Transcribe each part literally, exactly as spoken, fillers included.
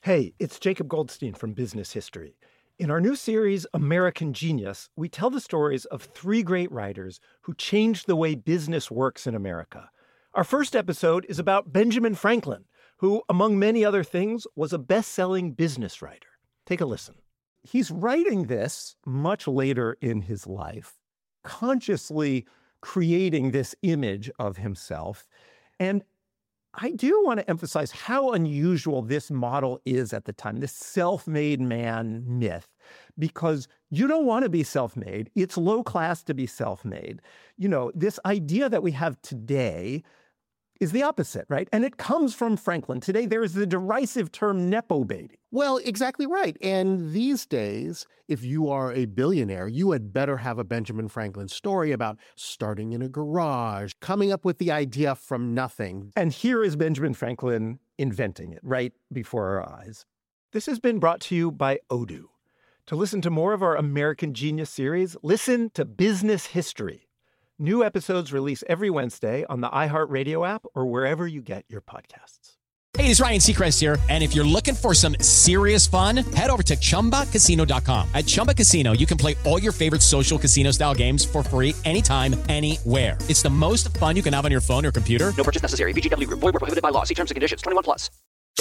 Hey, it's Jacob Goldstein from Business History. In our new series, American Genius, we tell the stories of three great writers who changed the way business works in America. Our first episode is about Benjamin Franklin, who, among many other things, was a best-selling business writer. Take a listen. He's writing this much later in his life, consciously creating this image of himself. And I do want to emphasize how unusual this model is at the time, this self-made man myth, because you don't want to be self-made. It's low class to be self-made. You know, this idea that we have today is the opposite, right? And it comes from Franklin. Today, there is the derisive term nepo baby. Well, exactly right. And these days, if you are a billionaire, you had better have a Benjamin Franklin story about starting in a garage, coming up with the idea from nothing. And here is Benjamin Franklin inventing it right before our eyes. This has been brought to you by Odoo. To listen to more of our American Genius series, listen to Business History. New episodes release every Wednesday on the iHeartRadio app or wherever you get your podcasts. Hey, it's Ryan Seacrest here. And if you're looking for some serious fun, head over to Chumba Casino dot com. At Chumba Casino, you can play all your favorite social casino-style games for free anytime, anywhere. It's the most fun you can have on your phone or computer. No purchase necessary. V G W Group. Void where prohibited by law. See terms and conditions. twenty-one plus.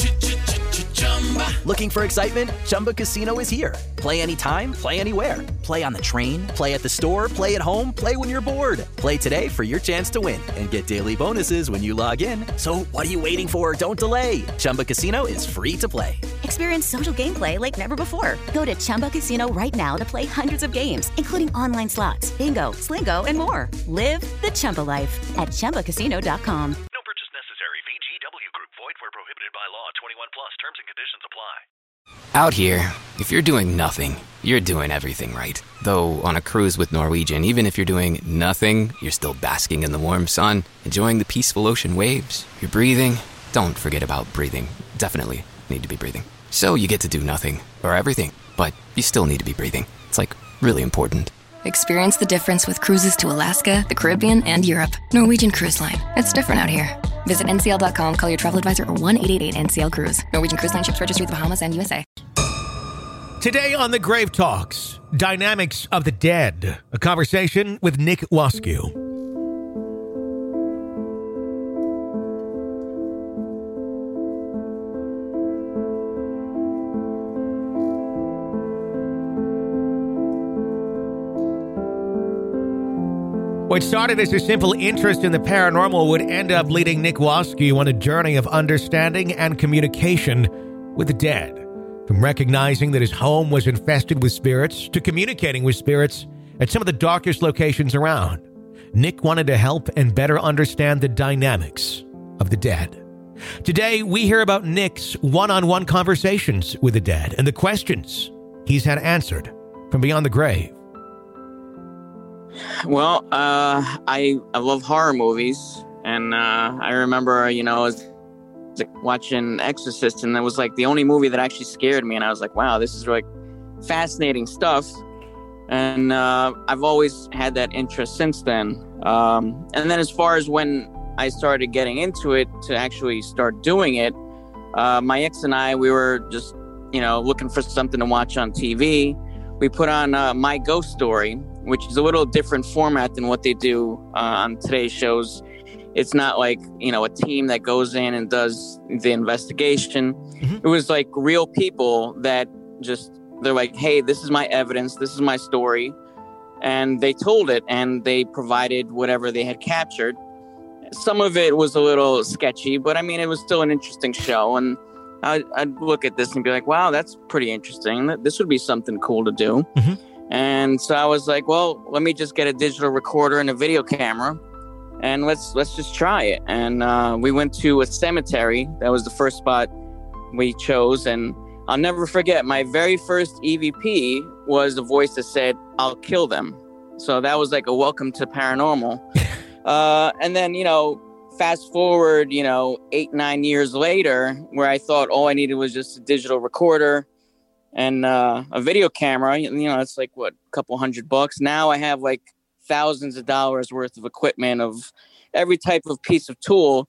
Looking for excitement? Chumba Casino is here. Play anytime, play anywhere. Play on the train, play at the store, play at home, play when you're bored. Play today for your chance to win and get daily bonuses when you log in. So what are you waiting for? Don't delay. Chumba Casino is free to play. Experience social gameplay like never before. Go to Chumba Casino right now to play hundreds of games, including online slots, bingo, Slingo, and more. Live the Chumba life at Chumba Casino dot com. No purchase necessary. V G W Group. Void where prohibited by law. twenty-one plus. Terms and conditions apply. Out here, if you're doing nothing, you're doing everything right. Though on a cruise with Norwegian, even if you're doing nothing, you're still basking in the warm sun, enjoying the peaceful ocean waves. You're breathing. Don't forget about breathing. Definitely need to be breathing. So you get to do nothing, or everything, but you still need to be breathing. It's like really important. Experience the difference with cruises to Alaska, the Caribbean, and Europe. Norwegian Cruise Line. It's different out here. Visit N C L dot com, call your travel advisor, or one eight eight eight N C L Cruise. Norwegian Cruise Line ships registry the Bahamas and U S A. Today on The Grave Talks, Dynamics of the Dead, a conversation with Nick Waskew. What started as a simple interest in the paranormal would end up leading Nick Waskew on a journey of understanding and communication with the dead. From recognizing that his home was infested with spirits to communicating with spirits at some of the darkest locations around, Nick wanted to help and better understand the dynamics of the dead. Today, we hear about Nick's one-on-one conversations with the dead and the questions he's had answered from beyond the grave. Well, uh, I I love horror movies, and uh, I remember, you know, I was like watching Exorcist, and it was like the only movie that actually scared me, and I was like, wow, this is like fascinating stuff. And uh, I've always had that interest since then. Um, and then as far as when I started getting into it to actually start doing it, uh, my ex and I, we were just, you know, looking for something to watch on T V. We put on uh, My Ghost Story, which is a little different format than what they do uh, on today's shows. It's not like, you know, a team that goes in and does the investigation. Mm-hmm. It was like real people that just, they're like, hey, this is my evidence. This is my story. And they told it, and they provided whatever they had captured. Some of it was a little sketchy, but I mean, it was still an interesting show. And I'd, I'd look at this and be like, wow, that's pretty interesting. This would be something cool to do. Mm-hmm. And so I was like, well, let me just get a digital recorder and a video camera, and let's let's just try it. And uh, we went to a cemetery. That was the first spot we chose. And I'll never forget, my very first E V P was a voice that said, I'll kill them. So that was like a welcome to paranormal. uh, and then, you know, fast forward, you know, eight, nine years later, where I thought all I needed was just a digital recorder and uh, a video camera. You know, it's like, what, a couple hundred bucks. Now I have like thousands of dollars worth of equipment of every type of piece of tool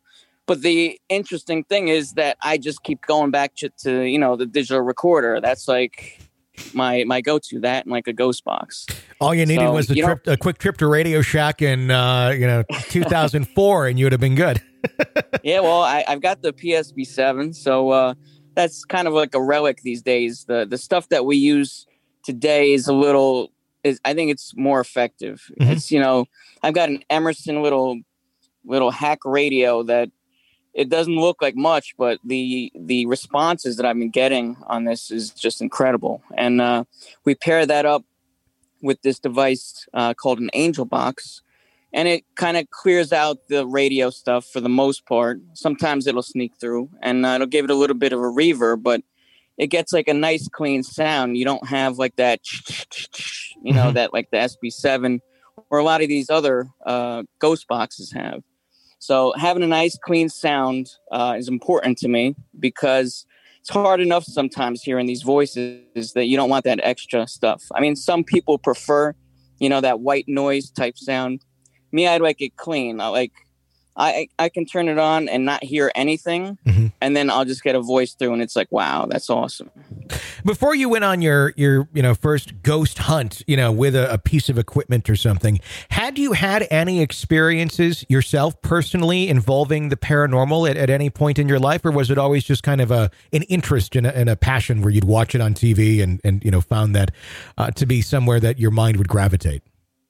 But the interesting thing is that I just keep going back to, to you know, the digital recorder. That's like my my go-to, that and like a ghost box. All you needed So, was a you trip, a quick trip to Radio Shack in, uh, you know, two thousand four, and you would have been good. Yeah, well, I, I've got the P S B seven, so uh, that's kind of like a relic these days. The the stuff that we use today is a little, is I think it's more effective. Mhm. It's, you know, I've got an Emerson little little hack radio that it doesn't look like much, but the the responses that I've been getting on this is just incredible. And uh, we pair that up with this device uh, called an Angel Box, and it kind of clears out the radio stuff for the most part. Sometimes it'll sneak through, and uh, it'll give it a little bit of a reverb, but it gets like a nice clean sound. You don't have like that, you know, Mhm. that like the S B seven or a lot of these other uh, ghost boxes have. So having a nice clean sound uh, is important to me, because it's hard enough sometimes hearing these voices that you don't want that extra stuff. I mean, some people prefer, you know, that white noise type sound. Me, I like it clean. I like, I I can turn it on and not hear anything, Mhm. and then I'll just get a voice through, and it's like, wow, that's awesome. Before you went on your, your, you know, first ghost hunt, you know, with a, a piece of equipment or something, had you had any experiences yourself personally involving the paranormal at, at any point in your life, or was it always just kind of a an interest and a, and a passion where you'd watch it on T V and, and you know, found that uh, to be somewhere that your mind would gravitate?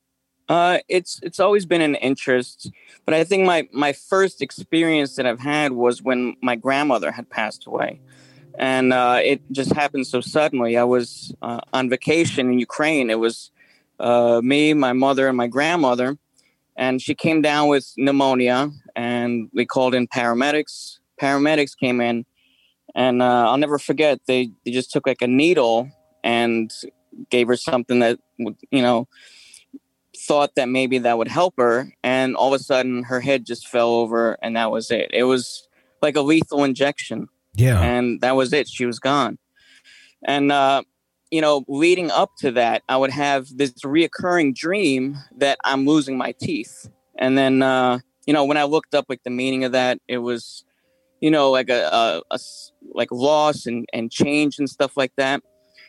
Uh, it's it's always been an interest, but I think my, my first experience that I've had was when my grandmother had passed away. And uh, it just happened so suddenly. I was uh, on vacation in Ukraine. It was uh, me, my mother, and my grandmother. And she came down with pneumonia, and we called in paramedics. Paramedics came in, and uh, I'll never forget, they, they just took like a needle and gave her something that, you know, thought that maybe that would help her. And all of a sudden, her head just fell over, and that was it. It was like a lethal injection. Yeah. And that was it. She was gone. And, uh, you know, leading up to that, I would have this reoccurring dream that I'm losing my teeth. And then, uh, you know, when I looked up like the meaning of that, it was, you know, like a, a, a like loss and, and change and stuff like that.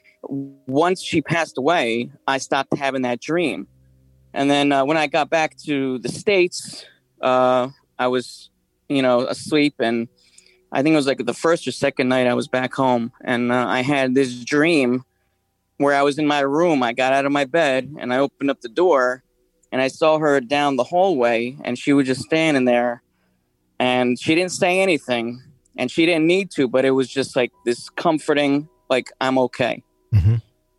Once she passed away, I stopped having that dream. And then uh, when I got back to the States, uh, I was, you know, asleep, and I think it was like the first or second night I was back home, and uh, I had this dream where I was in my room. I got out of my bed and I opened up the door, and I saw her down the hallway, and she was just standing there, and she didn't say anything, and she didn't need to, but it was just like this comforting, like, I'm okay. Mm-hmm.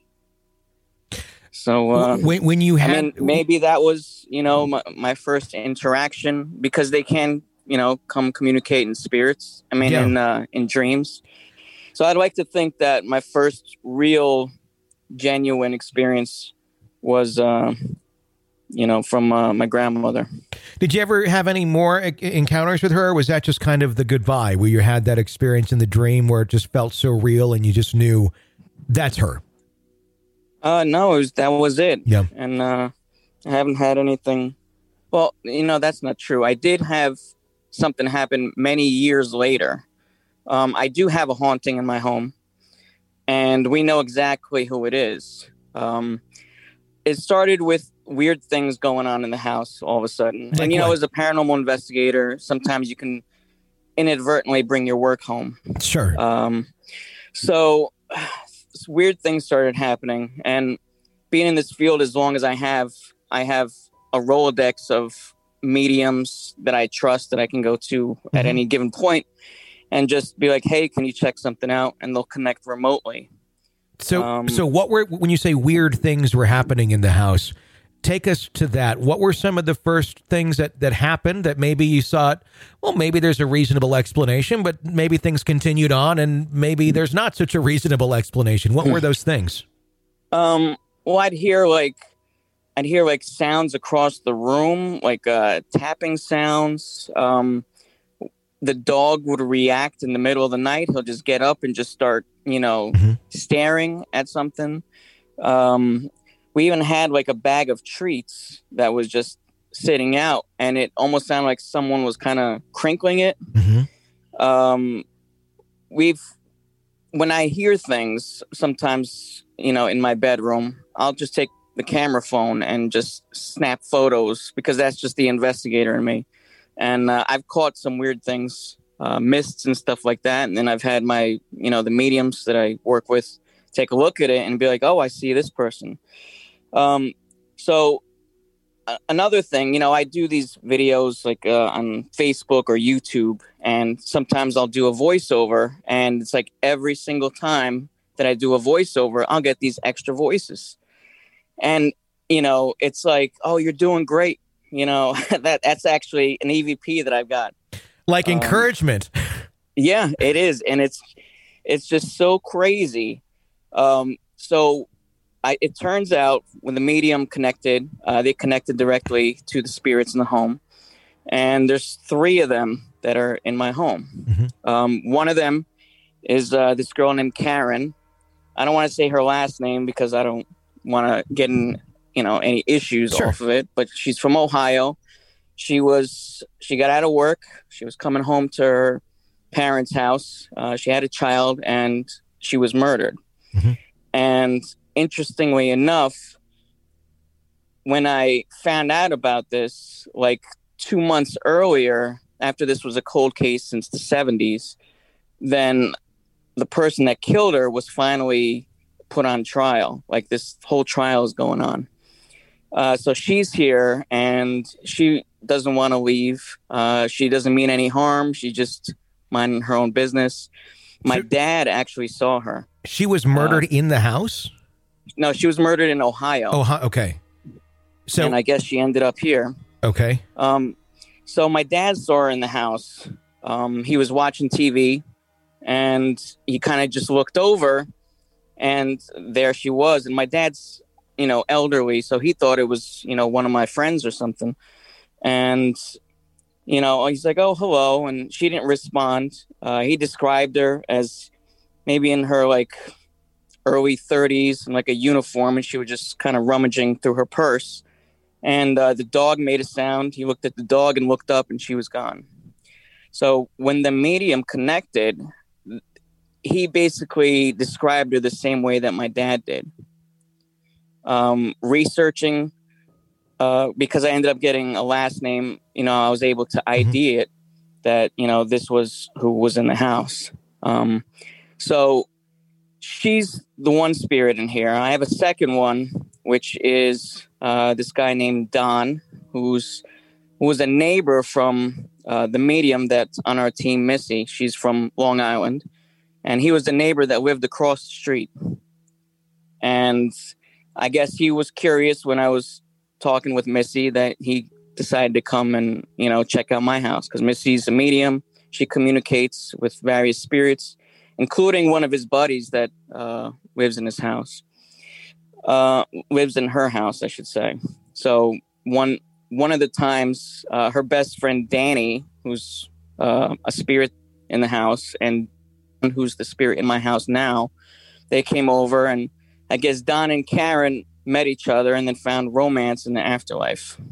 So uh, when, when you had, I mean, maybe that was, you know, my, my first interaction, because they can, you know, come communicate in spirits. I mean, Yeah. in uh, in dreams. So I'd like to think that my first real, genuine experience was, uh, you know, from uh, my grandmother. Did you ever have any more e- encounters with her? Or was that just kind of the goodbye, where you had that experience in the dream where it just felt so real and you just knew that's her? Uh, no, it was, that was it. Yeah. And uh, I haven't had anything. Well, you know, that's not true. I did have something happen many years later. Um, I do have a haunting in my home, and we know exactly who it is. Um, it started with weird things going on in the house all of a sudden. Like and, you know, what? as a paranormal investigator, sometimes you can inadvertently bring your work home. Sure. Um, so weird things started happening, and being in this field as long as I have, I have a Rolodex of mediums that I trust that I can go to Mm-hmm. at any given point and just be like, hey, can you check something out? And they'll connect remotely. So, Um, so what were, when you say weird things were happening in the house, take us to that. What were some of the first things that, that happened that maybe you thought, well, maybe there's a reasonable explanation, but maybe things continued on and maybe there's not such a reasonable explanation? What were those things? Um, well, I'd hear like, I'd hear like sounds across the room, like uh, tapping sounds. Um, the dog would react in the middle of the night. He'll just get up and just start, you know, Mhm. staring at something. Um, we even had like a bag of treats that was just sitting out, and it almost sounded like someone was kind of crinkling it. Mm-hmm. Um, we've, when I hear things, sometimes, you know, in my bedroom, I'll just take the camera phone and just snap photos because that's just the investigator in me. And uh, I've caught some weird things, uh, mists and stuff like that. And then I've had my, you know, the mediums that I work with take a look at it and be like, oh, I see this person. Um, so uh, another thing, you know, I do these videos like uh, on Facebook or YouTube, and sometimes I'll do a voiceover, and it's like every single time that I do a voiceover, I'll get these extra voices. And, you know, it's like, oh, you're doing great. You know, that that's actually an E V P that I've got. Like um, encouragement. Yeah, it is. And it's it's just so crazy. Um, so I, it turns out when the medium connected, uh, they connected directly to the spirits in the home. And there's three of them that are in my home. Mm-hmm. Um, one of them is uh, this girl named Karen. I don't want to say her last name because I don't want to get in, you know, any issues sure. off of it. But she's from Ohio. She was she got out of work. She was coming home to her parents' house. Uh, she had a child, and she was murdered. Mm-hmm. And interestingly enough, when I found out about this, like two months earlier, after this was a cold case since the seventies, then the person that killed her was finally put on trial. Like this whole trial is going on. Uh, so she's here, and she doesn't want to leave. Uh, she doesn't mean any harm. She just minding her own business. My she, dad actually saw her. She was murdered uh, in the house? No, she was murdered in Ohio. Oh, okay. So, and I guess she ended up here. Okay. Um, so my dad saw her in the house. Um, he was watching T V, and he kind of just looked over, and there she was. And my dad's, you know, elderly, so he thought it was, you know, one of my friends or something. And, you know, he's like, oh, hello. And she didn't respond. Uh, he described her as maybe in her, like, early thirties in, like, a uniform, and she was just kind of rummaging through her purse. And uh, the dog made a sound. He looked at the dog and looked up, and she was gone. So when the medium connected, he basically described her the same way that my dad did. Um, researching, uh, because I ended up getting a last name, you know, I was able to I D mm-hmm. it that, you know, this was who was in the house. Um, so she's the one spirit in here. I have a second one, which is uh, this guy named Don, who's who was a neighbor from uh, the medium that's on our team, Missy. She's from Long Island. And he was the neighbor that lived across the street. And I guess he was curious when I was talking with Missy that he decided to come and, you know, check out my house. Because Missy's a medium. She communicates with various spirits, including one of his buddies that uh, lives in his house. Uh, lives in her house, I should say. So one one of the times, uh, her best friend, Danny, who's uh, a spirit in the house, and who's the spirit in my house now, they came over, and I guess Don and Karen met each other and then found romance in the afterlife.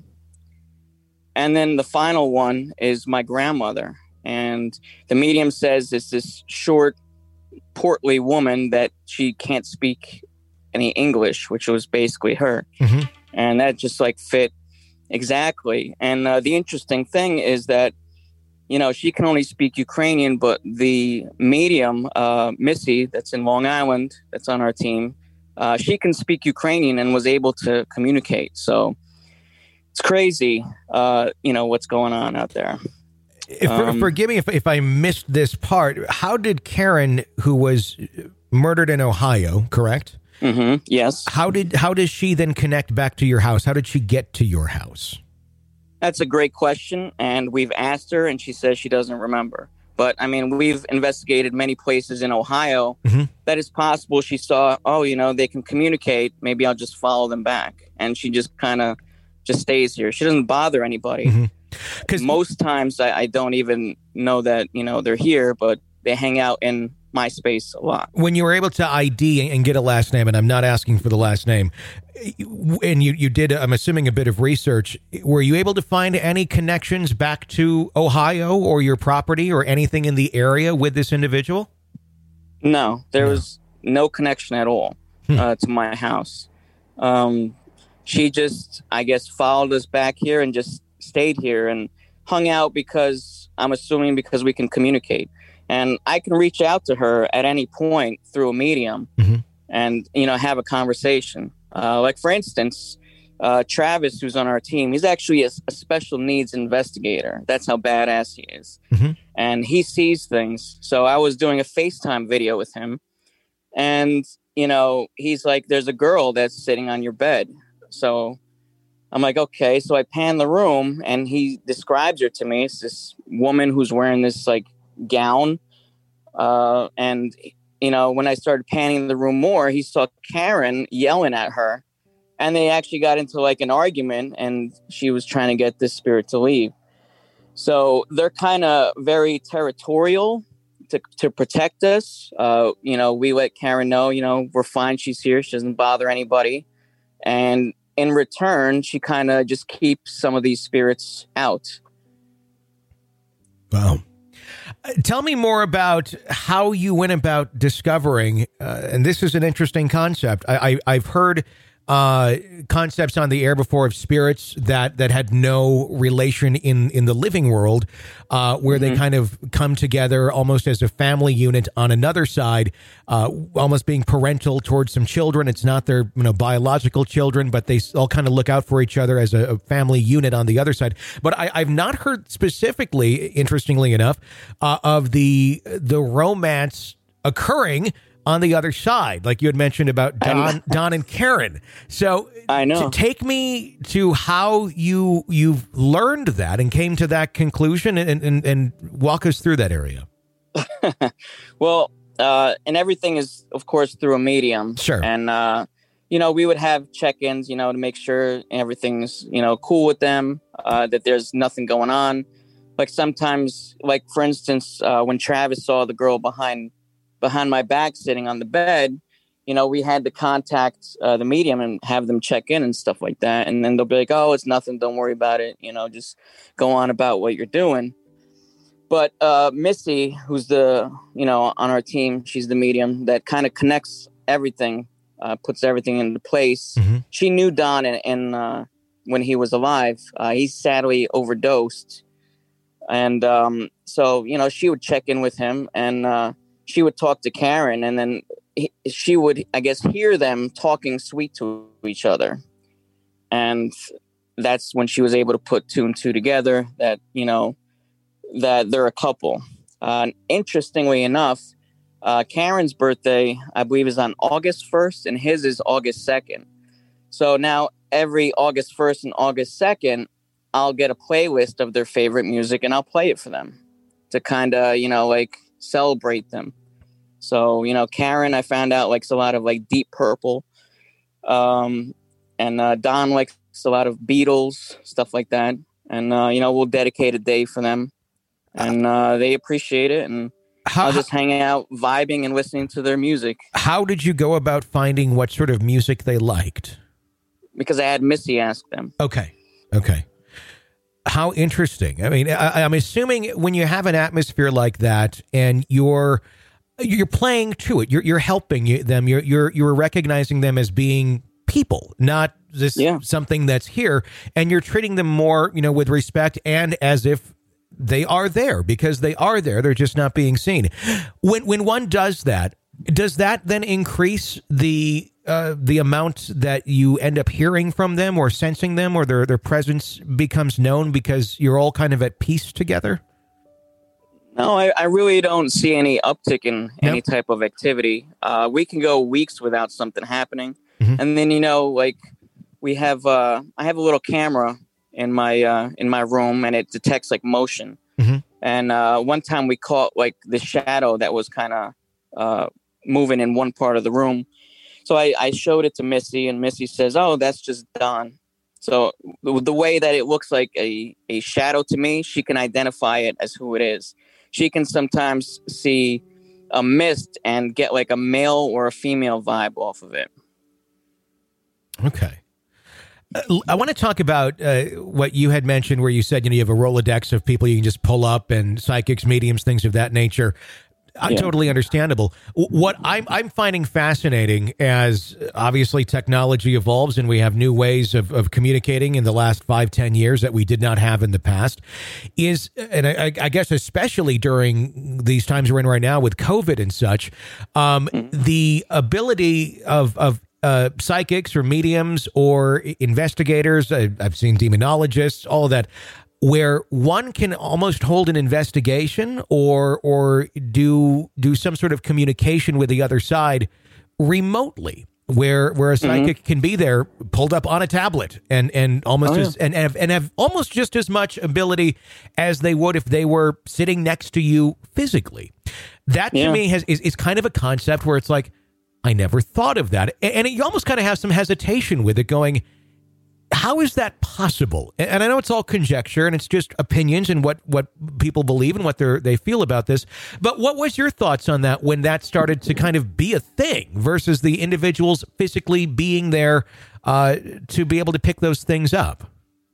And then the final one is my grandmother. And the medium says it's this short, portly woman that she can't speak any English, which was basically her. Mm-hmm. And that just like fit exactly. And uh, the interesting thing is that, you know, she can only speak Ukrainian, but the medium, uh, Missy, that's in Long Island, that's on our team, uh, she can speak Ukrainian and was able to communicate. So it's crazy, uh, you know, what's going on out there. If, um, forgive me if, if I missed this part. How did Karen, who was murdered in Ohio, correct? Mm-hmm, yes. How did how does she then connect back to your house? How did she get to your house? That's a great question, and we've asked her, and she says she doesn't remember. But, I mean, we've investigated many places in Ohio mm-hmm. that it's possible she saw, oh, you know, they can communicate. Maybe I'll just follow them back. And she just kind of just stays here. She doesn't bother anybody. Because mm-hmm. most times I, I don't even know that, you know, they're here, but they hang out in MySpace a lot. When you were able to I D and get a last name, and I'm not asking for the last name, and you, you did, I'm assuming, a bit of research, were you able to find any connections back to Ohio or your property or anything in the area with this individual? No, there no. was no connection at all hmm. uh, to my house. Um, she just, I guess, followed us back here and just stayed here and hung out because, I'm assuming, because we can communicate. And I can reach out to her at any point through a medium mm-hmm. and, you know, have a conversation. Uh, like, for instance, uh, Travis, who's on our team, he's actually a, a special needs investigator. That's how badass he is. Mm-hmm. And he sees things. So I was doing a FaceTime video with him. And, you know, he's like, there's a girl that's sitting on your bed. So I'm like, okay. So I pan the room and he describes her to me. It's this woman who's wearing this, like, gown. Uh, and, you know, when I started panning the room more, he saw Karen yelling at her. And they actually got into, like, an argument, and she was trying to get this spirit to leave. So they're kind of very territorial to, to protect us. Uh, you know, we let Karen know, you know, we're fine. She's here. She doesn't bother anybody. And in return, she kind of just keeps some of these spirits out. Wow. Tell me more about how you went about discovering, uh, and this is an interesting concept. I, I, I've heard uh, concepts on the air before of spirits that, that had no relation in, in the living world, uh, where mm-hmm. they kind of come together almost as a family unit on another side, uh, almost being parental towards some children. It's not their you know biological children, but they all kind of look out for each other as a, a family unit on the other side. But I, I've not heard specifically, interestingly enough, uh, of the the romance occurring on the other side, like you had mentioned about Don, Don and Karen. So I know. To take me to how you you've learned that and came to that conclusion, and and, and walk us through that area. Well, uh, and everything is, of course, through a medium. Sure. And uh, you know, we would have check-ins, you know, to make sure everything's you know cool with them, uh, that there's nothing going on. Like sometimes, like for instance, uh, when Travis saw the girl behind. behind my back sitting on the bed, you know, we had to contact uh, the medium and have them check in and stuff like that. And then they'll be like, oh, it's nothing. Don't worry about it. You know, just go on about what you're doing. But uh, Missy, who's the, you know, on our team, she's the medium that kind of connects everything, uh, puts everything into place. Mm-hmm. She knew Don and, and uh, when he was alive, uh, he sadly overdosed. And um, so, you know, she would check in with him and, uh, she would talk to Karen, and then he, she would, I guess, hear them talking sweet to each other. And that's when she was able to put two and two together that, you know, that they're a couple. Uh, interestingly enough, uh, Karen's birthday, I believe, is on August first, and his is August second. So now every August first and August second, I'll get a playlist of their favorite music, and I'll play it for them to kind of, you know, like, celebrate them. So, you know, Karen, I found out, likes a lot of like Deep Purple. Um, and uh, Don likes a lot of Beatles, stuff like that. And, uh, you know, we'll dedicate a day for them. And uh, they appreciate it. And how, I'll just hang out, vibing and listening to their music. How did you go about finding what sort of music they liked? Because I had Missy ask them. Okay. Okay. How interesting. I mean, I, I'm assuming when you have an atmosphere like that and you're you're playing to it, you're you're helping you, them, you're you're you're recognizing them as being people, not this yeah. something that's here, and you're treating them more, you know, with respect and as if they are there because they are there. They're just not being seen. When when one does that, does that then increase the Uh, the amount that you end up hearing from them or sensing them, or their, their presence becomes known because you're all kind of at peace together? No, I, I really don't see any uptick in Nope. any type of activity. Uh, we can go weeks without something happening. Mm-hmm. And then, you know, like we have, uh, I have a little camera in my, uh, in my room, and it detects like motion. Mm-hmm. And uh, one time we caught like the shadow that was kind of uh, moving in one part of the room. So I, I showed it to Missy, and Missy says, oh, that's just Don. So the way that it looks like a, a shadow to me, she can identify it as who it is. She can sometimes see a mist and get like a male or a female vibe off of it. Okay. Uh, I want to talk about uh, what you had mentioned where you said, you know, you have a Rolodex of people you can just pull up and psychics, mediums, things of that nature. Uh, Yeah. Totally understandable. W- What I'm, I'm finding fascinating as obviously technology evolves and we have new ways of, of communicating in the last five, ten years that we did not have in the past is, and I, I guess especially during these times we're in right now with COVID and such, um, the ability of, of uh, psychics or mediums or investigators, I, I've seen demonologists, all of that, where one can almost hold an investigation or or do do some sort of communication with the other side remotely, where where a psychic mm-hmm. can be there, pulled up on a tablet, and and almost oh, as, yeah. and and have, and have almost just as much ability as they would if they were sitting next to you physically. That to yeah. me has is, is kind of a concept where it's like, I never thought of that, and you almost kind of have some hesitation with it, going, how is that possible? And I know it's all conjecture and it's just opinions and what, what people believe and what they they feel about this. But what was your thoughts on that when that started to kind of be a thing versus the individuals physically being there uh, to be able to pick those things up?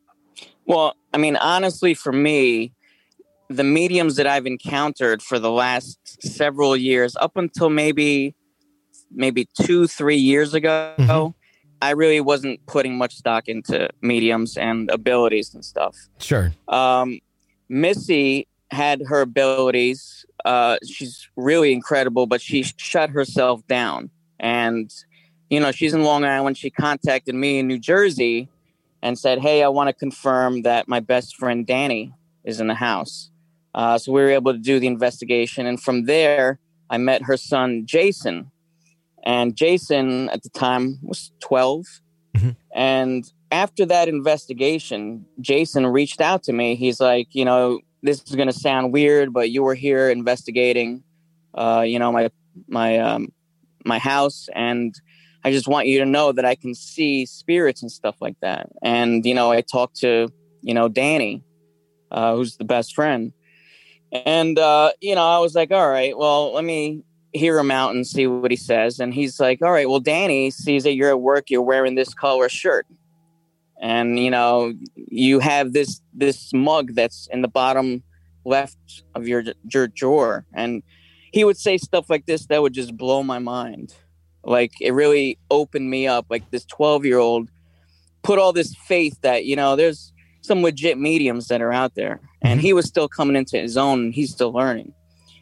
Well, I mean, honestly, for me, the mediums that I've encountered for the last several years, up until maybe maybe two, three years ago, mm-hmm. I really wasn't putting much stock into mediums and abilities and stuff. Sure. Um, Missy had her abilities. Uh, she's really incredible, but she shut herself down. And, you know, she's in Long Island. She contacted me in New Jersey and said, hey, I want to confirm that my best friend Danny is in the house. Uh, so we were able to do the investigation. And from there, I met her son, Jason. And Jason at the time was twelve. Mm-hmm. And after that investigation, Jason reached out to me. He's like, you know, this is going to sound weird, but you were here investigating, uh, you know, my, my, um, my house. And I just want you to know that I can see spirits and stuff like that. And, you know, I talked to, you know, Danny, uh, who's the best friend. And, uh, you know, I was like, all right, well, let me hear him out and see what he says. And he's like, all right, well, Danny sees that you're at work, you're wearing this color shirt. And, you know, you have this this mug that's in the bottom left of your, your drawer. And he would say stuff like this that would just blow my mind. Like, it really opened me up. Like, this twelve-year-old put all this faith that, you know, there's some legit mediums that are out there. And he was still coming into his own, and he's still learning.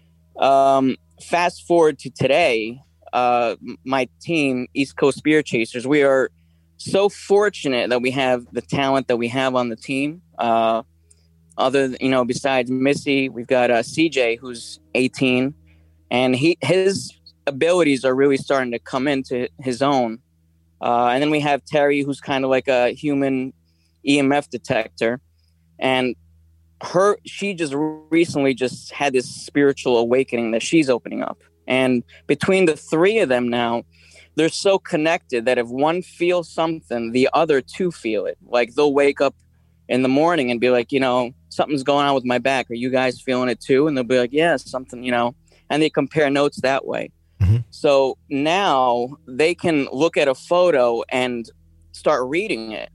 Um, fast forward to today, uh, my team, East Coast Spirit Chasers, we are so fortunate that we have the talent that we have on the team. Uh, other, you know, besides Missy, we've got uh, C J, who's eighteen, and he his abilities are really starting to come into his own. Uh, and then we have Terry, who's kind of like a human E M F detector, and her she just recently just had this spiritual awakening that she's opening up. And between the three of them now, they're so connected that if one feels something, the other two feel it. Like, they'll wake up in the morning and be like, you know, something's going on with my back. Are you guys feeling it too? And they'll be like, yeah, something, you know, and they compare notes that way. Mm-hmm. So now they can look at a photo and start reading it.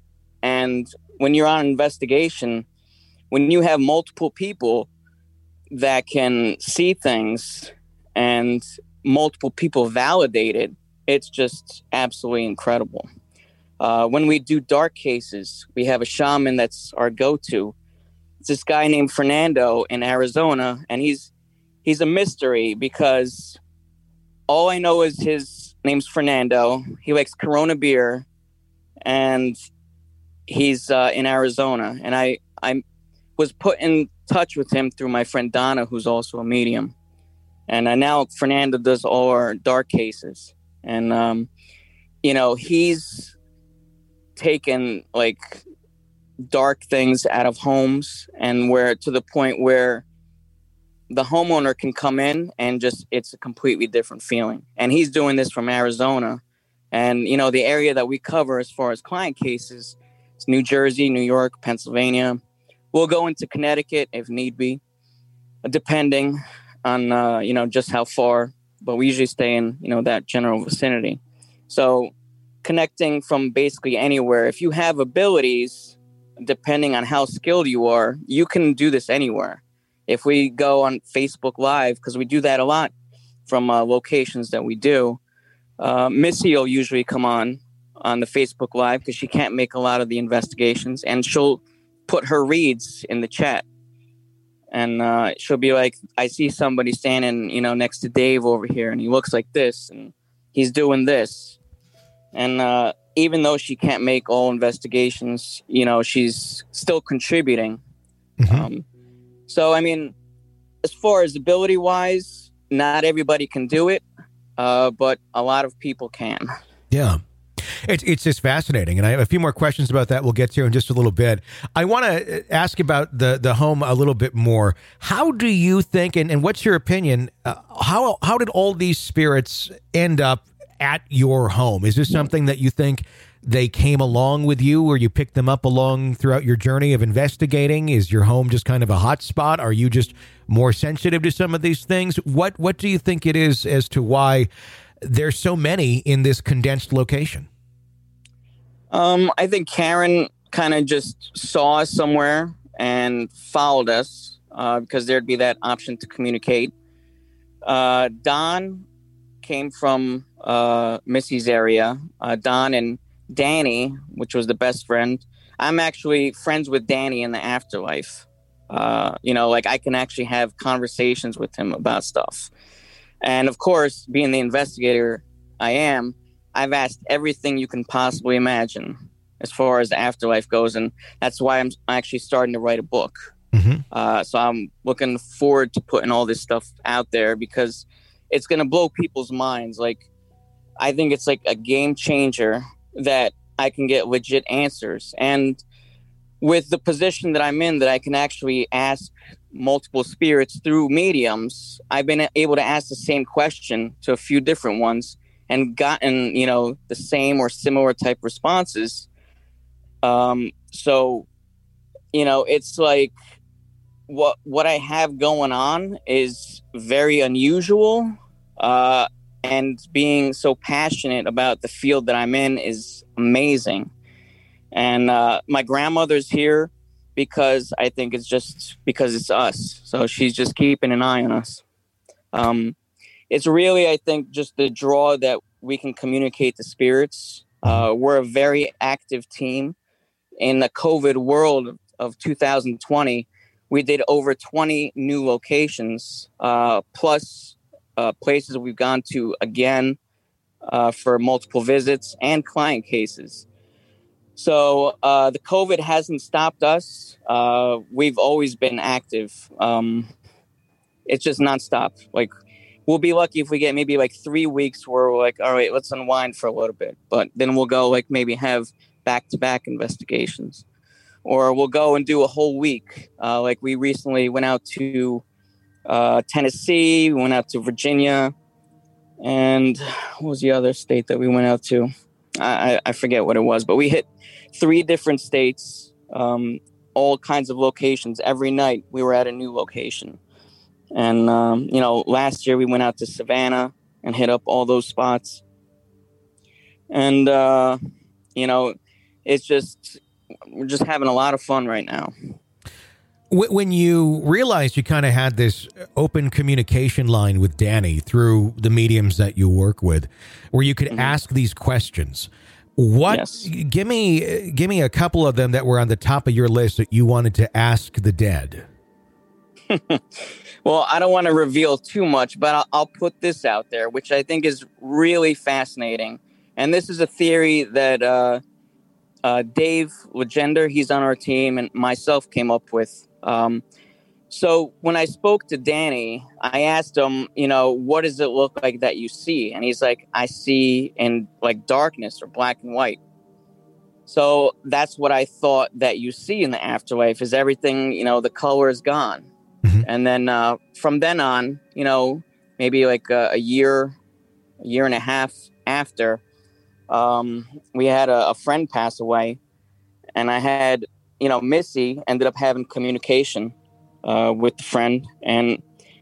And when you're on an investigation, when you have multiple people that can see things and multiple people validate it, it's just absolutely incredible. Uh, when we do dark cases, we have a shaman that's our go-to. It's this guy named Fernando in Arizona, and he's he's a mystery because all I know is his name's Fernando. He likes Corona beer, and he's uh, in Arizona. And I I was put in touch with him through my friend Donna, who's also a medium. And uh, now Fernando does all our dark cases. And, um, you know, he's taken, like, dark things out of homes, and where to the point where the homeowner can come in and just, it's a completely different feeling. And he's doing this from Arizona. And, you know, the area that we cover as far as client cases, it's New Jersey, New York, Pennsylvania. We'll go into Connecticut if need be, depending. on, uh, you know, just how far, but we usually stay in, you know, that general vicinity. So connecting from basically anywhere, if you have abilities, depending on how skilled you are, you can do this anywhere. If we go on Facebook Live, because we do that a lot from uh, locations that we do, uh, Missy will usually come on on the Facebook Live because she can't make a lot of the investigations, and she'll put her reads in the chat. And uh, she'll be like, I see somebody standing, you know, next to Dave over here, and he looks like this, and he's doing this. And uh, even though she can't make all investigations, you know, she's still contributing. Mm-hmm. Um, so, I mean, as far as ability-wise, not everybody can do it, uh, but a lot of people can. Yeah. It's it's just fascinating, and I have a few more questions about that we'll get to in just a little bit. I want to ask about the, the home a little bit more. How do you think, and, and what's your opinion, uh, how how did all these spirits end up at your home? Is this something that you think they came along with you, or you picked them up along throughout your journey of investigating? Is your home just kind of a hot spot? Are you just more sensitive to some of these things? What What do you think it is as to why there's so many in this condensed location? Um, I think Karen kind of just saw us somewhere and followed us uh, because there'd be that option to communicate. Uh, Don came from uh, Missy's area. Uh, Don and Danny, which was the best friend. I'm actually friends with Danny in the afterlife. Uh, you know, like I can actually have conversations with him about stuff. And of course, being the investigator I am, I've asked everything you can possibly imagine as far as the afterlife goes. And that's why I'm actually starting to write a book. Mm-hmm. Uh, so I'm looking forward to putting all this stuff out there because it's going to blow people's minds. Like, I think it's like a game changer that I can get legit answers. And with the position that I'm in, that I can actually ask multiple spirits through mediums, I've been able to ask the same question to a few different ones and gotten, you know, the same or similar type responses. Um, so, you know, it's like what what I have going on is very unusual. Uh, and being so passionate about the field that I'm in is amazing. And uh, my grandmother's here because I think it's just because it's us. So she's just keeping an eye on us. Um, it's really, I think, just the draw that we can communicate to spirits. Uh, we're a very active team. In the COVID world of two thousand twenty, we did over twenty new locations, uh, plus uh, places we've gone to again uh, for multiple visits and client cases. So uh, the COVID hasn't stopped us. Uh, we've always been active. Um, it's just nonstop. Like, we'll be lucky if we get maybe like three weeks where we're like, all right, let's unwind for a little bit. But then we'll go like maybe have back-to-back investigations. Or we'll go and do a whole week. Uh, like we recently went out to uh, Tennessee, we went out to Virginia. And what was the other state that we went out to? I, I forget what it was, but we hit three different states, um, all kinds of locations. Every night we were at a new location. And, um, you know, last year we went out to Savannah and hit up all those spots. And, uh, you know, it's just, we're just having a lot of fun right now. When you realized you kind of had this open communication line with Danny through the mediums that you work with, where you could mm-hmm. ask these questions, what, yes. give me, give me a couple of them that were on the top of your list that you wanted to ask the dead. Well, I don't want to reveal too much, but I'll, I'll put this out there, which I think is really fascinating. And this is a theory that uh, uh, Dave Legender, he's on our team, and myself came up with. Um, so when I spoke to Danny, I asked him, you know, what does it look like that you see? And he's like, I see in like darkness or black and white. So that's what I thought that you see in the afterlife is everything, you know, the color is gone. Mm-hmm. And then uh, from then on, you know, maybe like a, a year, a year and a half after, um, we had a, a friend pass away, and I had, you know, Missy ended up having communication uh, with the friend, and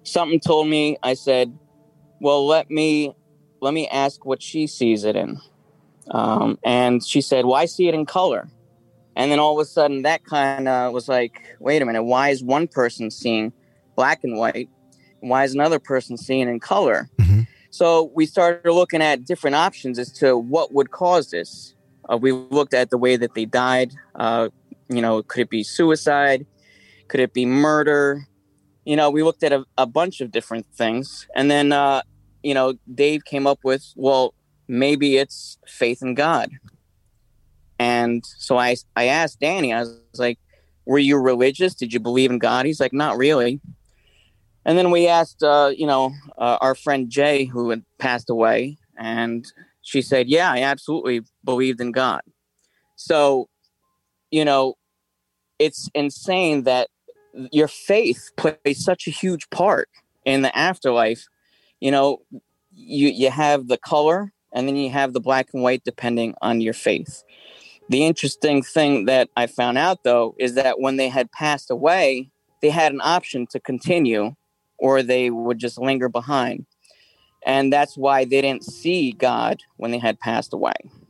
something told me, I said, well, let me let me ask what she sees it in. Um, and she said, well, I see it in color. And then all of a sudden that kind of was like, wait a minute, why is one person seeing black and white? Why is another person seeing in color? Mm-hmm. So we started looking at different options as to what would cause this. Uh, we looked at the way that they died. Uh, you know, could it be suicide? Could it be murder? You know, we looked at a, a bunch of different things. And then, uh, you know, Dave came up with, well, maybe it's faith in God. And so I, I asked Danny, I was like, were you religious? Did you believe in God? He's like, not really. And then we asked, uh, you know, uh, our friend Jay, who had passed away, and she said, yeah, I absolutely believed in God. So, you know, it's insane that your faith plays such a huge part in the afterlife. You know, you, you have the color and then you have the black and white depending on your faith. The interesting thing that I found out, though, is that when they had passed away, they had an option to continue or they would just linger behind. And that's why they didn't see God when they had passed away.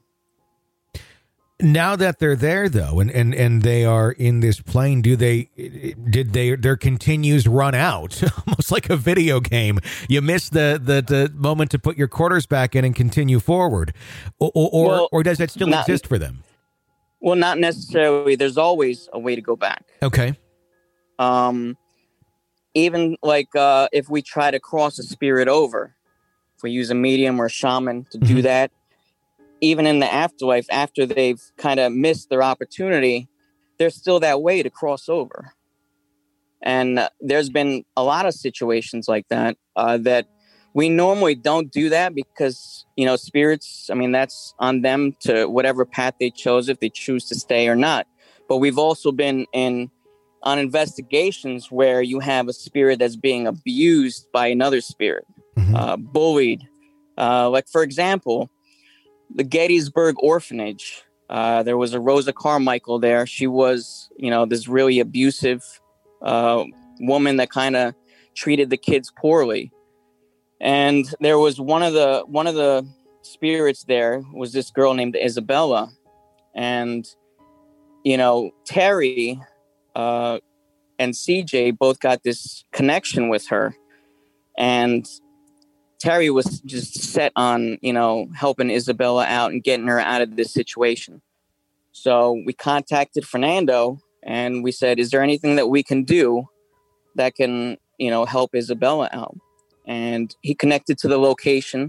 Now that they're there, though, and, and, and they are in this plane, do they, did they, their continues run out? Almost like a video game. You miss the, the, the moment to put your quarters back in and continue forward. Or, or, well, or does that still not, exist for them? Well, not necessarily. There's always a way to go back. Okay. Um, even like uh, if we try to cross a spirit over, if we use a medium or a shaman to do mm-hmm. that, even in the afterlife, after they've kind of missed their opportunity, there's still that way to cross over. And uh, there's been a lot of situations like that, uh, that we normally don't do that because, you know, spirits, I mean, that's on them to whatever path they chose, if they choose to stay or not. But we've also been in on investigations where you have a spirit that's being abused by another spirit, mm-hmm. uh, bullied. Uh, like, for example, the Gettysburg Orphanage. Uh, there was a Rosa Carmichael there. She was, you know, this really abusive uh, woman that kind of treated the kids poorly. And there was one of the one of the spirits there was this girl named Isabella. And, you know, Terry uh, and C J both got this connection with her. And Terry was just set on, you know, helping Isabella out and getting her out of this situation. So we contacted Fernando and we said, is there anything that we can do that can, you know, help Isabella out? And he connected to the location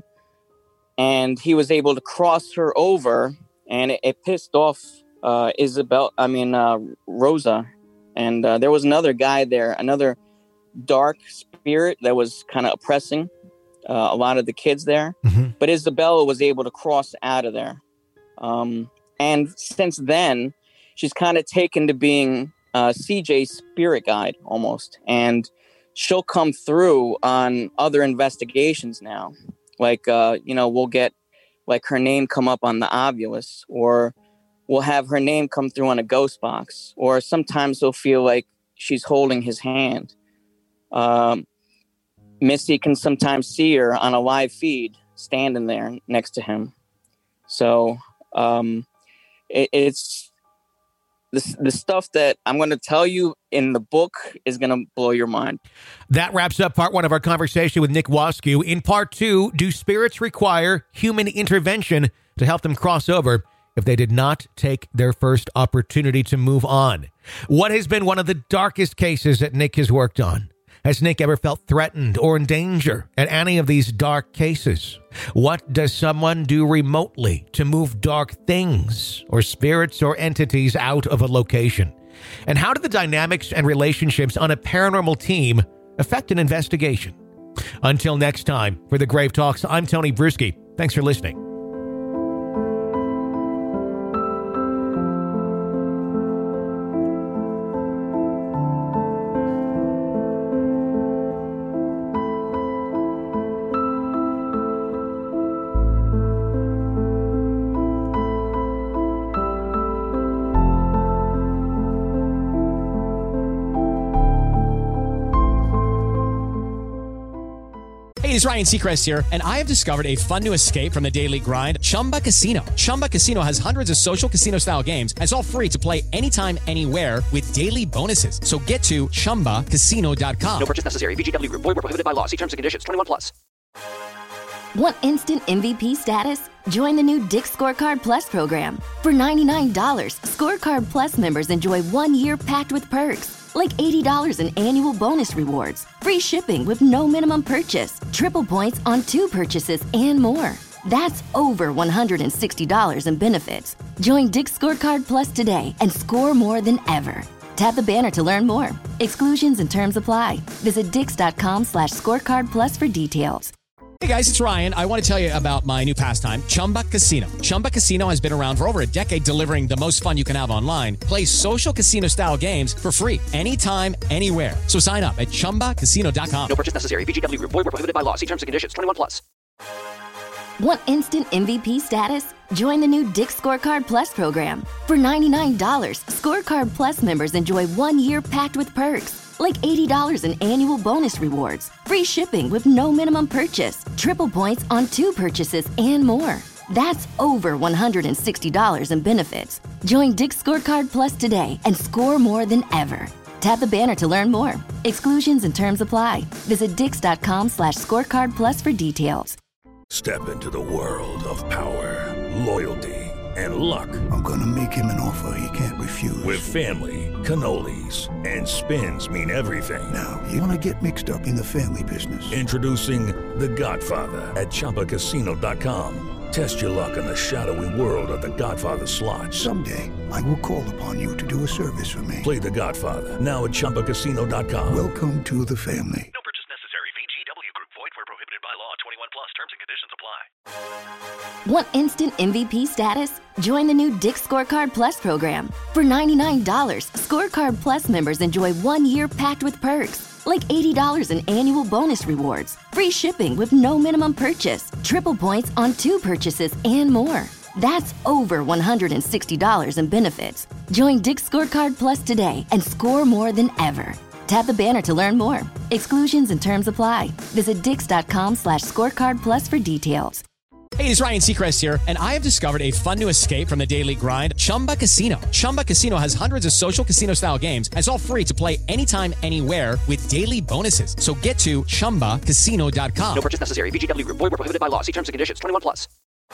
and he was able to cross her over, and it, it pissed off uh, Isabel, I mean, uh, Rosa. And uh, there was another guy there, another dark spirit that was kind of oppressing Uh, a lot of the kids there, mm-hmm. but Isabella was able to cross out of there. Um, and since then, she's kind of taken to being uh, C J's spirit guide almost. And she'll come through on other investigations now. Like, uh, you know, we'll get like her name come up on the Ovilus, or we'll have her name come through on a ghost box, or sometimes he'll feel like she's holding his hand. Um, Missy can sometimes see her on a live feed standing there next to him. So um, it, it's the, the stuff that I'm going to tell you in the book is going to blow your mind. That wraps up part one of our conversation with Nick Wascu. In part two, do spirits require human intervention to help them cross over if they did not take their first opportunity to move on? What has been one of the darkest cases that Nick has worked on? Has Nick ever felt threatened or in danger at any of these dark cases? What does someone do remotely to move dark things or spirits or entities out of a location? And how do the dynamics and relationships on a paranormal team affect an investigation? Until next time, for the Grave Talks, I'm Tony Bruschi. Thanks for listening. Hey, it's Ryan Seacrest here, and I have discovered a fun new escape from the daily grind, Chumba Casino. Chumba Casino has hundreds of social casino-style games, and it's all free to play anytime, anywhere with daily bonuses. So get to chumba casino dot com. No purchase necessary. V G W Group. Void where prohibited by law. See terms and conditions. twenty-one plus. Want instant M V P status? Join the new Dick's Scorecard Plus program. For ninety-nine dollars, Scorecard Plus members enjoy one year packed with perks, like eighty dollars in annual bonus rewards, free shipping with no minimum purchase, triple points on two purchases, and more. That's over one hundred sixty dollars in benefits. Join Dick's Scorecard Plus today and score more than ever. Tap the banner to learn more. Exclusions and terms apply. Visit dix.com slash scorecard plus for details. Hey guys, it's Ryan. I want to tell you about my new pastime, Chumba Casino. Chumba Casino has been around for over a decade, delivering the most fun you can have online. Play social casino-style games for free anytime, anywhere. So sign up at chumba casino dot com. No purchase necessary. V G W Group. Void where prohibited by law. See terms and conditions. twenty-one plus. Want instant M V P status? Join the new Dick's Scorecard Plus program. For ninety-nine dollars, Scorecard Plus members enjoy one year packed with perks, like eighty dollars in annual bonus rewards, free shipping with no minimum purchase, triple points on two purchases, and more. That's over one hundred sixty dollars in benefits. Join Dick's Scorecard Plus today and score more than ever. Tap the banner to learn more. Exclusions and terms apply. Visit dix.com slash scorecard plus for details. Step into the world of power, loyalty, and luck. I'm gonna make him an offer he can't refuse. With family, cannolis, and spins mean everything. Now, you wanna get mixed up in the family business. Introducing The Godfather at chumba casino dot com. Test your luck in the shadowy world of The Godfather slot. Someday, I will call upon you to do a service for me. Play The Godfather, now at chumba casino dot com. Welcome to the family. No purchase necessary. V G W Group. Void where prohibited by law. twenty-one plus. Terms and conditions apply. Want instant M V P status? Join the new Dick's Scorecard Plus program. For ninety-nine dollars, Scorecard Plus members enjoy one year packed with perks, like eighty dollars in annual bonus rewards, free shipping with no minimum purchase, triple points on two purchases, and more. That's over one hundred sixty dollars in benefits. Join Dick's Scorecard Plus today and score more than ever. Tap the banner to learn more. Exclusions and terms apply. Visit dix.com slash scorecard plus for details. Hey, it's Ryan Seacrest here, and I have discovered a fun new escape from the daily grind, Chumba Casino. Chumba Casino has hundreds of social casino-style games, and it's all free to play anytime, anywhere with daily bonuses. So get to chumba casino dot com. No purchase necessary. V G W Group. Void where prohibited by law. See terms and conditions. twenty-one plus.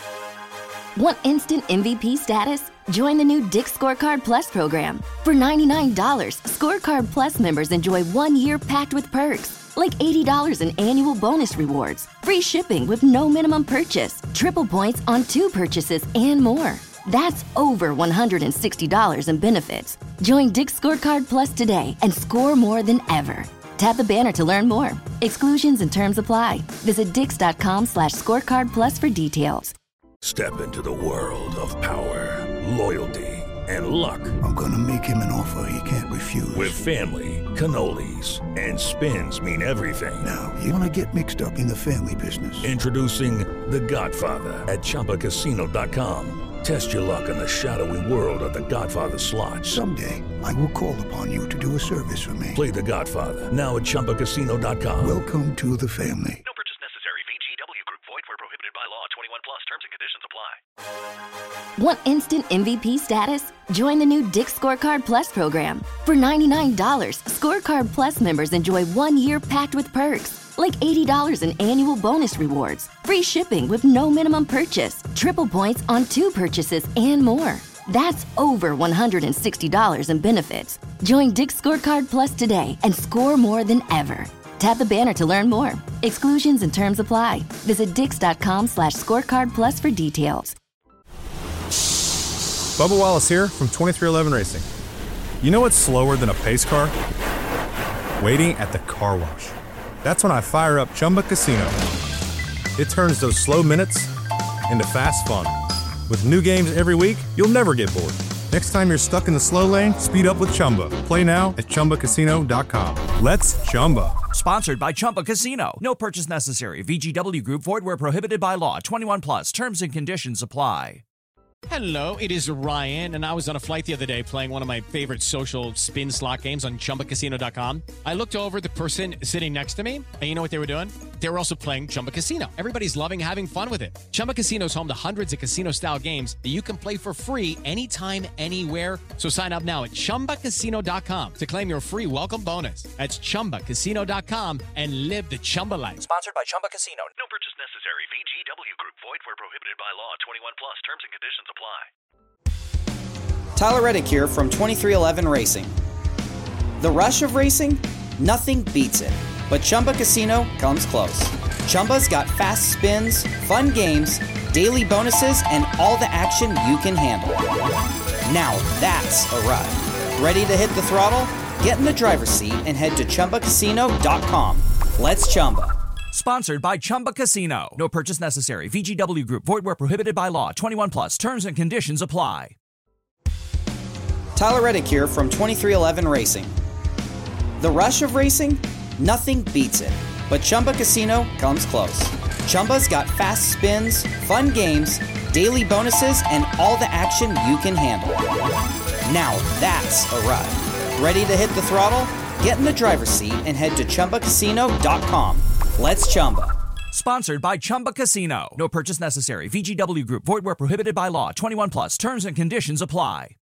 Want instant M V P status? Join the new Dick's Scorecard Plus program. For ninety-nine dollars, Scorecard Plus members enjoy one year packed with perks, like eighty dollars in annual bonus rewards, free shipping with no minimum purchase, triple points on two purchases, and more. That's over one hundred sixty dollars in benefits. Join Dick's Scorecard Plus today and score more than ever. Tap the banner to learn more. Exclusions and terms apply. Visit dix.com slash scorecard plus for details. Step into the world of power, loyalty, and luck. I'm gonna make him an offer he can't refuse. With family, cannolis, and spins mean everything. Now, you wanna get mixed up in the family business. Introducing The Godfather at chumba casino dot com. Test your luck in the shadowy world of The Godfather slot. Someday, I will call upon you to do a service for me. Play The Godfather, now at chumba casino dot com. Welcome to the family. No purchase necessary. V G W Group. Void where prohibited by law. twenty-one plus. Terms and conditions apply. Want instant M V P status? Join the new Dick's Scorecard Plus program. For ninety-nine dollars, Scorecard Plus members enjoy one year packed with perks, like eighty dollars in annual bonus rewards, free shipping with no minimum purchase, triple points on two purchases, and more. That's over one hundred sixty dollars in benefits. Join Dick's Scorecard Plus today and score more than ever. Tap the banner to learn more. Exclusions and terms apply. Visit dix.com slash scorecard plus for details. Bubba Wallace here from twenty-three eleven Racing. You know what's slower than a pace car? Waiting at the car wash. That's when I fire up Chumba Casino. It turns those slow minutes into fast fun. With new games every week, you'll never get bored. Next time you're stuck in the slow lane, speed up with Chumba. Play now at chumba casino dot com. Let's Chumba. Sponsored by Chumba Casino. No purchase necessary. V G W Group. Void where prohibited by law. twenty-one plus. Terms and conditions apply. Hello, it is Ryan, and I was on a flight the other day playing one of my favorite social spin slot games on Chumba Casino dot com. I looked over at the person sitting next to me, and you know what they were doing? They were also playing Chumba Casino. Everybody's loving having fun with it. Chumba Casino is home to hundreds of casino-style games that you can play for free anytime, anywhere. So sign up now at Chumba Casino dot com to claim your free welcome bonus. That's Chumba Casino dot com and live the Chumba life. Sponsored by Chumba Casino. No purchase necessary. V G W Group. Void where prohibited by law. twenty-one plus. Terms and conditions apply. Tyler Reddick here from twenty-three eleven Racing. The rush of racing? Nothing beats it. But Chumba Casino comes close. Chumba's got fast spins, fun games, daily bonuses, and all the action you can handle. Now that's a ride. Ready to hit the throttle? Get in the driver's seat and head to Chumba Casino dot com. Let's Chumba. Sponsored by Chumba Casino. No purchase necessary. V G W Group. Void where prohibited by law. twenty-one plus. Terms and conditions apply. Tyler Reddick here from twenty-three eleven Racing. The rush of racing? Nothing beats it. But Chumba Casino comes close. Chumba's got fast spins, fun games, daily bonuses, and all the action you can handle. Now that's a ride. Ready to hit the throttle? Get in the driver's seat and head to Chumba Casino dot com. Let's Chumba. Sponsored by Chumba Casino. No purchase necessary. V G W Group. Void where prohibited by law. twenty-one plus. Terms and conditions apply.